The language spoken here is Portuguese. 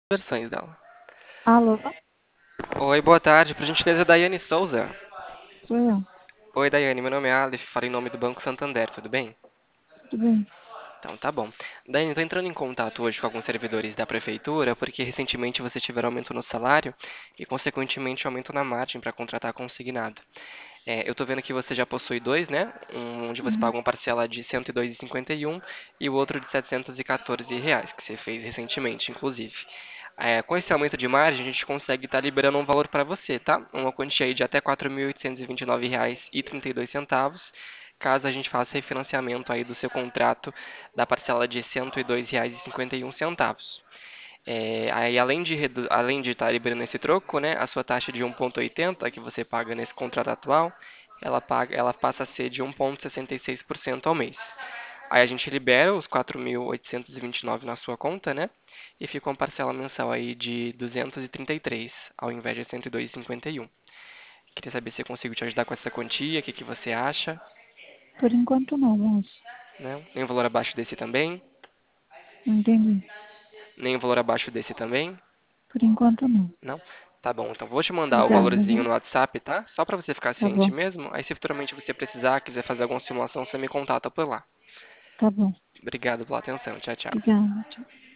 Versões dela. Alô? Oi, boa tarde. Por gentileza, Daiane Souza. Sou eu. Oi, Daiane. Meu nome é Aleph. Falo em nome do Banco Santander. Tudo bem? Tudo bem? Então, tá bom. Daiane, estou entrando em contato hoje com alguns servidores da prefeitura porque recentemente vocês tiveram aumento no salário e, consequentemente, aumento na margem para contratar consignado. Eu estou vendo que você já possui dois, né? Um onde você Uhum. paga uma parcela de R$ 102,51 e o outro de R$ 714, reais, que você fez recentemente, inclusive. Com esse aumento de margem, a gente consegue estar liberando um valor para você, tá? Uma quantia aí de até R$ 4.829,32, caso a gente faça refinanciamento aí do seu contrato da parcela de R$ 102,51. Aí, além de estar liberando esse troco, né, a sua taxa de 1,80 que você paga nesse contrato atual, ela passa a ser de 1,66% ao mês. Aí a gente libera os 4.829 na sua conta, né? E fica uma parcela mensal aí de 233, ao invés de 102,51. Queria saber se eu consigo te ajudar com essa quantia, o que que você acha, Por enquanto não, moço. né? Nem um valor abaixo desse também, Não entendi. nem um valor abaixo desse também. Por enquanto não. Não? Tá bom, então vou te mandar o Obrigada, valorzinho viu? no WhatsApp, tá? Só para você ficar Tá ciente bom. mesmo. Aí se futuramente você precisar, quiser fazer alguma simulação, você me contata por lá. Tá bom. Obrigado pela atenção. Tchau, tchau. Obrigada. Tchau.